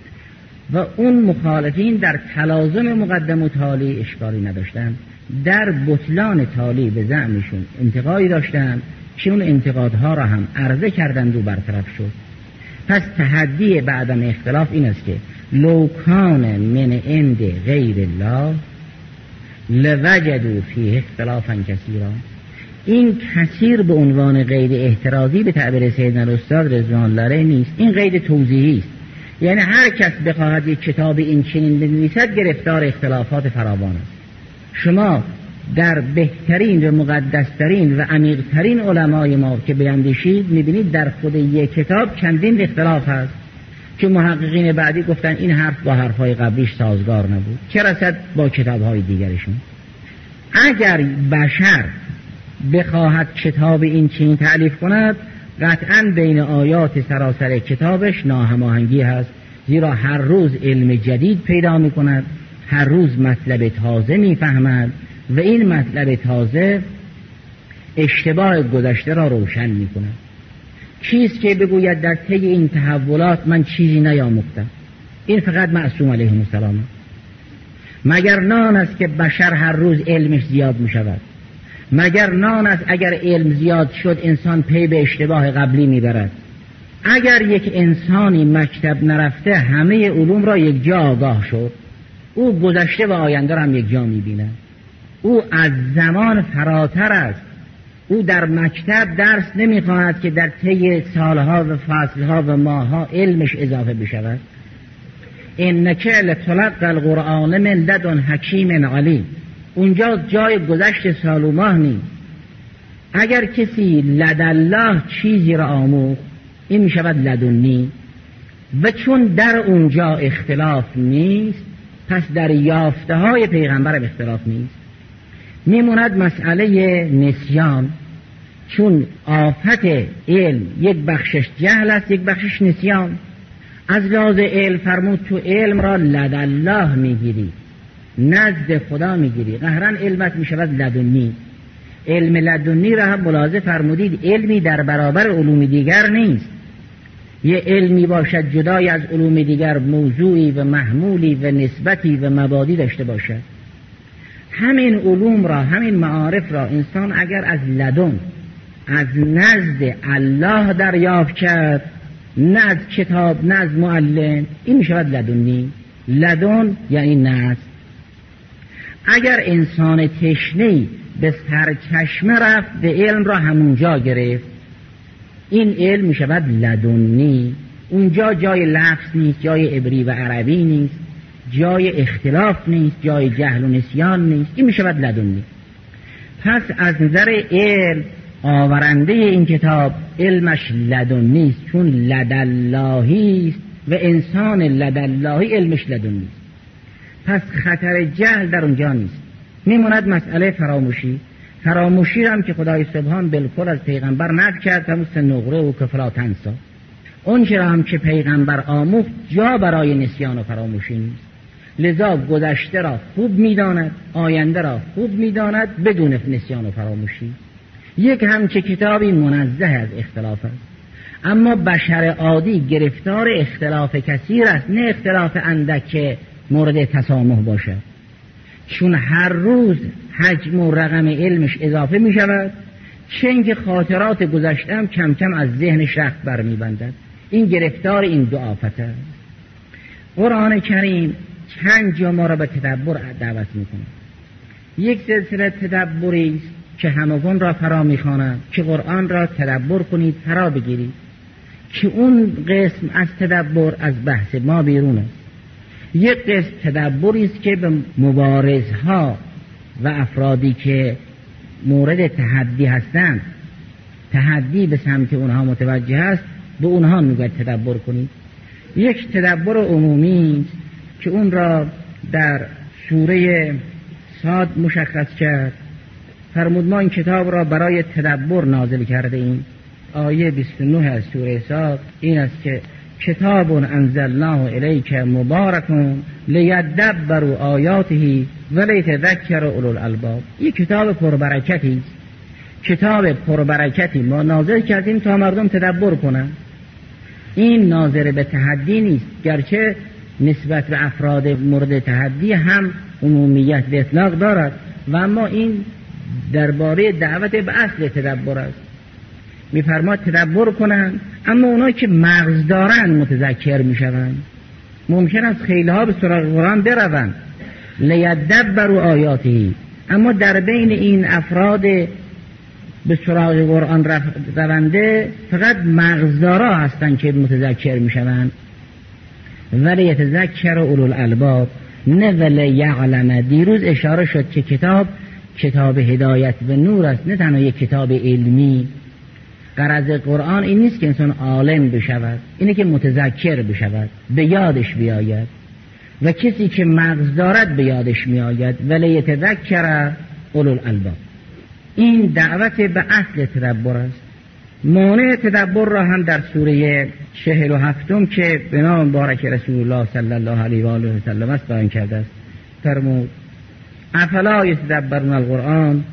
و اون مخالفین در تلازم مقدم و تالی اشکالی نداشتند، در بطلان تالی به زعمشون انتقادی داشتند که اون انتقادها را هم عرضه کردند و برطرف شد. پس تحدی بعدم اختلاف این است که لو کان من عند غیر الله لوجدوا فیه اختلافا کثیرا. این کثیر به عنوان قید احترازی به تعبیر سیدنا الاستاد رضوان الله علیه نیست، این قید توضیحی است. یعنی هر کس بخواهد یک کتاب این چنین بنویسد گرفتار اختلافات فراوان است. شما در بهترین و مقدسترین و عمیقترین علمای ما که بیندیشید میبینید در خود یک کتاب چندین اختلاف هست که محققین بعدی گفتن این حرف با حرفهای قبلیش سازگار نبود، چه رسد با کتابهای دیگرشون. اگر بشر بخواهد کتاب این چنین تألیف کند، قطعاً بین آیات سراسر کتابش ناهماهنگی هست، زیرا هر روز علم جدید پیدا می کند، هر روز مطلب تازه می فهمد و این مطلب تازه اشتباه گذشته را روشن می کند. چیست که بگوید در طی این تحولات من چیزی نیاموختم؟ این فقط معصوم علیه السلام. مگر نان است که بشر هر روز علمش زیاد می شود؟ مگر نان است اگر علم زیاد شد انسان پی به اشتباه قبلی می برد؟ اگر یک انسانی مکتب نرفته همه علوم را یک جا آگاه شد، او گذشته و آینده را هم یک جا می بیند. او از زمان فراتر است. او در مکتب درس نمی خواهد که در طی سالها و فصلها و ماهها علمش اضافه بشود. انک لتلقی القرآن من لدن حکیم علیم، اونجا جای گذشت سال و ماه نیست. اگر کسی لدالله چیزی را آموخت، این می شود لدنی، و چون در اونجا اختلاف نیست پس در یافته های پیغمبر اختلاف نیست. میموند مسئله نسیان، چون آفت علم یک بخشش جهل است یک بخشش نسیان. از لحاظ علم فرمود تو علم را لدالله میگیری، نزد خدا میگیری. قهرن علمت میشود لدنی. علم لدنی را هم ملاحظه فرمودید علمی در برابر علوم دیگر نیست. یه علمی باشد جدای از علوم دیگر، موضوعی و محمولی و نسبتی و مبادی داشته باشد. همین علوم را، همین معارف را انسان اگر از لدن، از نزد الله دریافت کرد، نه از کتاب نه از معلم، این میشود لدنی. لدن یعنی نزد. اگر انسان تشنه‌ای به سرچشمه رفت، به علم را همونجا گرفت، این علم میشود لدنی. اونجا جای لفظ نیست، جای عبری و عربی نیست، جای اختلاف نیست، جای جهل و نسیان نیست، این میشود لدنی. پس از نظر علم آورنده این کتاب علمش لدنی است، چون لداللهی است و انسان لداللهی علمش لدنی است. پس خطر جهل در اونجا نیست. میموند مسئله فراموشی. فراموشی هم که خدای سبحان بالکل از پیغمبر نفی کرد، همون سنغره و کفلا تنسا. اون چرا هم که پیغمبر آموخت جا برای نسیان و فراموشی نیست. لذا گذشته را خوب میداند، آینده را خوب میداند بدون نسیان و فراموشی. یک همچه کتابی منزه از اختلاف است. اما بشر عادی گرفتار اختلاف کثیر است، نه اختلاف اندک مورد تسامح باشد. چون هر روز حجم و رقم علمش اضافه می شود، چون که خاطرات گذشته هم کم کم از ذهنش رخت بر می بندد. این گرفتار این دو آفت است. قرآن کریم چند جا ما را به تدبر دعوت می کند. یک سلسله تدبری است که همگان را فرا می خواند که قرآن را تدبر کنید، فرا بگیرید، که اون قسم از تدبر از بحث ما بیرون است. یک قسم تدبری است که به مبارزها و افرادی که مورد تحدی هستند، تحدی به سمت اونها متوجه است، به اونها میگوید تدبر کنید. یک تدبر عمومی است که اون را در سوره صاد مشخص کرد. فرمود ما این کتاب را برای تدبر نازل کرده ایم. آیه بیست و نه از سوره صاد این است که کتاب انزلناه الیک مبارک لیدبروا آیاته ولیتذکر اولو الالباب. این کتاب پربرکتی است، کتاب پربرکتی ما نازل کردیم تا مردم تدبر کنند. این ناظر به تحدی نیست، گرچه نسبت به افراد مورد تحدی هم عمومیت به اطلاق دارد، و اما این درباره دعوت به اصل تدبر است. میفرماد تدبر کنند، اما اونا که مغز دارن متذکر میشوند. ممکن است خیلی ها به سراغ قرآن بروند، لیدبروا آیاته، اما در بین این افراد به سراغ قرآن رونده فقط مغزدارا هستند که متذکر میشوند. ولی یتذکر اولو الالباب، نه ولی یعلم. دیروز اشاره شد که کتاب کتاب هدایت و نور است، نه تنها یک کتاب علمی. غرض قرآن این نیست که انسان عالم بشود، اینه که متذکر بشود، به یادش بیاید، و کسی که مغز دارد به یادش میآید. ولی یتذکر اولو الالباب. این دعوت به اصل تدبر است. مانع تدبر را هم در سوره چهل و هفتم که به نام مبارک رسول الله صلی الله علیه و آله و سلم است بیان کرده است. فرمود افلا یتدبرون القرآن،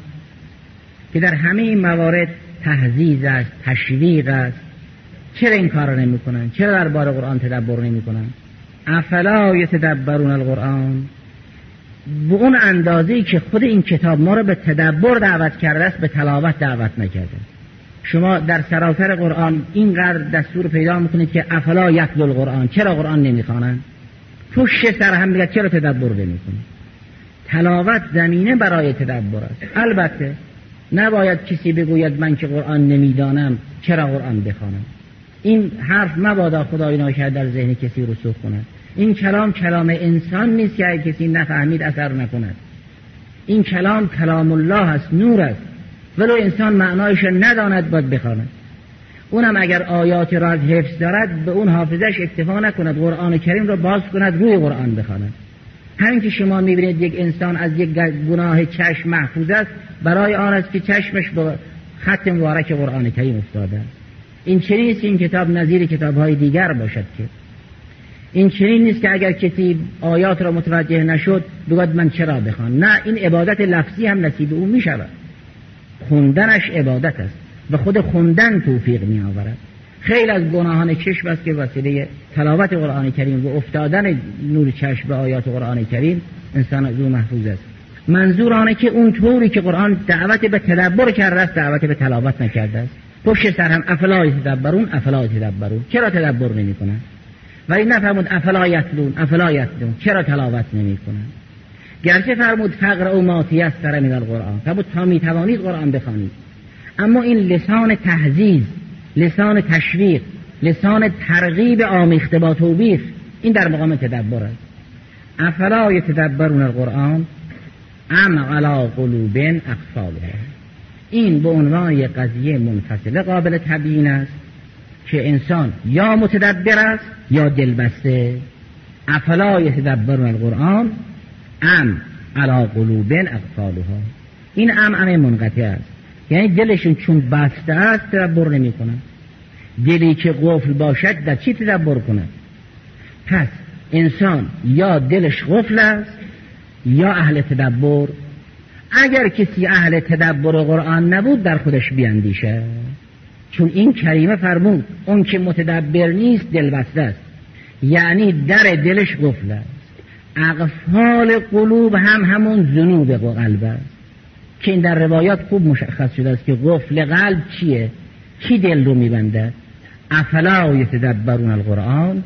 که در همه این موارد تهذیب است، تشویق است. چرا این کار را نمی کنند؟ چرا درباره قرآن تدبر نمی کنند؟ افلا یتدبرون القرآن، به اون اندازه‌ای که خود این کتاب ما را به تدبر دعوت کرده است، به تلاوت دعوت نکرده. شما در سراسر قرآن اینقدر دستور پیدا میکنید که افلا یتلو القرآن، چرا قرآن نمیخوانند؟ پشت سر هم میگه چرا تدبر نمیکنید؟ تلاوت زمینه برای تدبر است. البته نباید کسی بگوید من که قرآن نمیدانم چرا قرآن بخوانم. این حرف مبادا خدای ناکرده در ذهن کسی رسوخ کند. این کلام کلام انسان نیست که اگه کسی نفهمید اثر نکند. این کلام کلام الله است، نور است، ولو انسان معنایش نداند باید بخواند. اونم اگر آیات را از حفظ دارد به اون حافظش اکتفا نکند، قرآن کریم را باز کند روی قرآن بخواند. همین که شما میبینید یک انسان از یک گناه چشم محفوظ است، برای آن است که چشمش با خط مبارک قرآن کریم افتاده است. این چه نیست این کتاب نظیر کتاب‌های دیگر باشد که این چنین نیست که اگر کسی آیات را متوجه نشد بگوید من چرا بخوان. نه، این عبادت لفظی هم نصیب او می شود. خوندنش عبادت است و خود خوندن توفیق می آورد. خیلی از گناهان چشم است که وسیله تلاوت قرآن کریم و افتادن نور چشم به آیات قرآن کریم انسان از او محفوظ است. منظور آنه که اون طوری که قرآن دعوت به تدبر کرده است دعوت به تلاوت نکرده است. پشت سر هم افلا یتدبرون افلا یتدبرون، چرا تدبر نمی کنند؟ ولی نفرمود افلا یتلون افلا یتلون، چرا تلاوت نمی کنند؟ گرچه فرمود فقر او ما تیسر من القرآن، فرمود تا می توانید قرآن بخوانید، اما این لسان تهذیب، لسان تشویق، لسان ترغیب آمیخته با توبیخ، این در مقام تدبر است. افلا یتدبرون القرآن ام علی قلوب اقفالها، این به عنوان قضیه منفصله قابل تبیین است که انسان یا متدبر است یا دلبسته. افلا یتدبرون القرآن ام علی قلوب اقفالها، این ام ام منقطع است، یعنی دلشون چون بسته است تدبر نمی کنند. دلی که قفل باشد در چی تدبر کند؟ پس انسان یا دلش قفل است یا اهل تدبر. اگر کسی اهل تدبر قرآن نبود در خودش بیاندیشه، چون این کریمه فرمود اون که متدبر نیست دلبسته است، یعنی در دلش قفل است. اقفال قلوب هم همون ذنوب قلب است که این در روایات خوب مشخص شده است که قفل قلب چیه، کی دل رو میبنده. افلا یتدبرون القرآن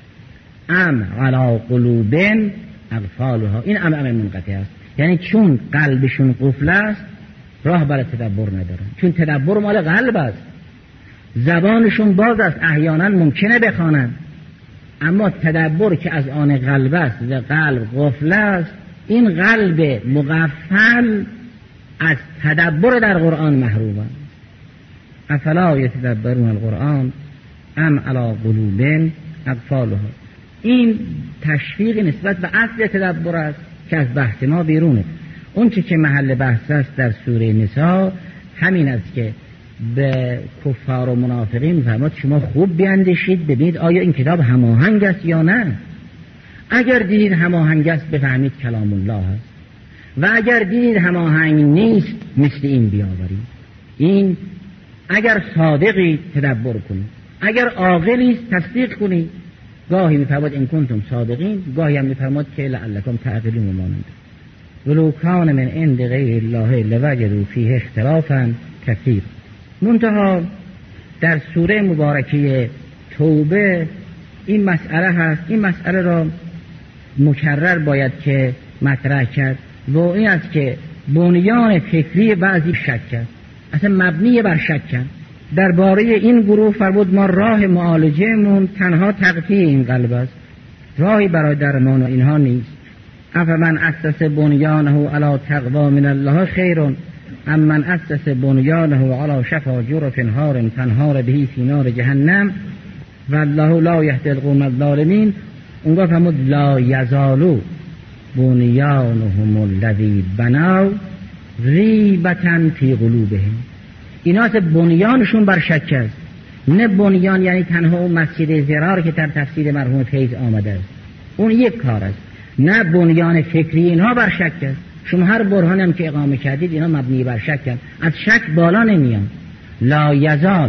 ام علی قلوب اقفالها، این ام ام منقطع است، یعنی چون قلبشون قفل است راه برای تدبر ندارن، چون تدبر مال قلب است. زبانشون باز است، احیانا ممکنه بخوانن، اما تدبر که از آن قلب است و قلب قفل است، این قلب مغفل از تدبر در قرآن محروم است. افلا یتدبرون القرآن ام علی قلوب اقفالها، این تشویق نسبت به اصل تدبر است که از بحث ما بیرونه. اون چه که محل بحث است در سوره نساء همین است که به کفار و منافقین فرمود شما خوب بیاندیشید ببینید آیا این کتاب هماهنگ است یا نه. اگر دیدید هماهنگ است بفهمید کلام الله است و اگر دیدید هماهنگ نیست مثل این بیاورید. این اگر صادقی تدبر کنید، اگر عاقلی تصدیق کنید. گاهی میفرماد این کنتم صادقین، گاهی هم میفرماد که لعلکم تعقلون و مانند. ولو کان من عند غیر الله لوجدوا فیه اختلافا کثیر. منتها در سوره مبارکه توبه این مسئله هست، این مسئله را مکرر باید که مطرح کرد و این است که بنیان فکری بعضی شک کرد، اصلا مبنی بر شک کرد. درباره این گروه فرمود ما راه معالجه مون تنها تقطیع این قلب است، راهی برای درمان اینها نیست. افمن اسس بنیانه علی تقوا من الله خیر ام من اسس بنیانه علی شفا جرف نهار تنهار به فی نار جهنم والله لا یهدی القوم الظالمین. اونجا فرمود لا یزالو بنیانهم الذی بنوا ریبة فی قلوبهم، اینا از بنیانشون بر شک است. نه بنیان یعنی تنها اون مسجد زرار که در تفسیر مرحوم فیض آمده است، اون یک کار است. نه بنیان فکری اینها بر شک است. شما هر برهان هم که اقامه کردید اینا مبنی بر شک است، از شک بالا نمیان. لا یزال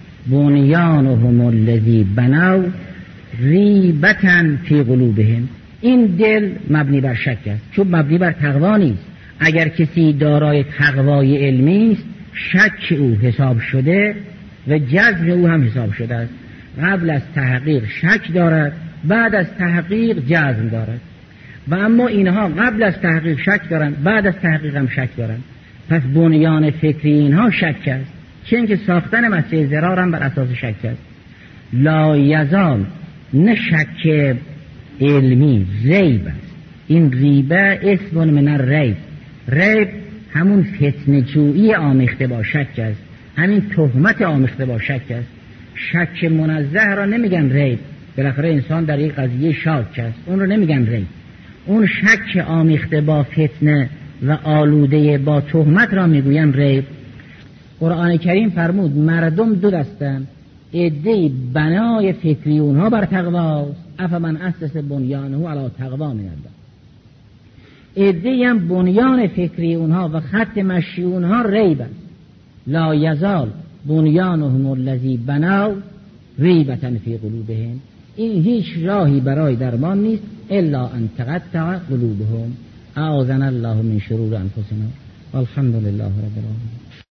بنیانهم الذی بنوا ریبة فی قلوبهم، این دل مبنی بر شک است، چون مبنی بر تقوا نیست. اگر کسی دارای تقوای علمی است شک او حساب شده و جزم او هم حساب شده است. قبل از تحقیق شک دارد، بعد از تحقیق جزم دارد. و اما اینها قبل از تحقیق شک دارند، بعد از تحقیق هم شک دارند. پس بنیان فکری اینها شک است، چون که ساختن مسجد زرار هم بر اساس شک است. لا یزال، نه شک علمی، ریب است. این ریبه اسم من الریب. ریب همون فتنه جویی آمیخته با شک است، همین تهمت آمیخته با شک است. شک منزه را نمیگن ریب، بالاخره انسان در یک قضیه شاک است، اون رو نمیگن ریب. اون شک آمیخته با فتنه و آلوده با تهمت را میگوین ریب. قرآن کریم فرمود مردم دو دستند، عده بنای فکری اونها بر تقواست، افمن اسس بنیانه علی تقوا من الله. عده هم بنیان فکری اونها و خط مشی اونها ریب است. لا یزال بنیانهم الذی بنوا ریبة فی قلوبهم. این هیچ راهی برای درمان نیست الا ان تقطع قلوبهم. اعاذنا الله من شرور انفسنا والحمد لله رب العالمین.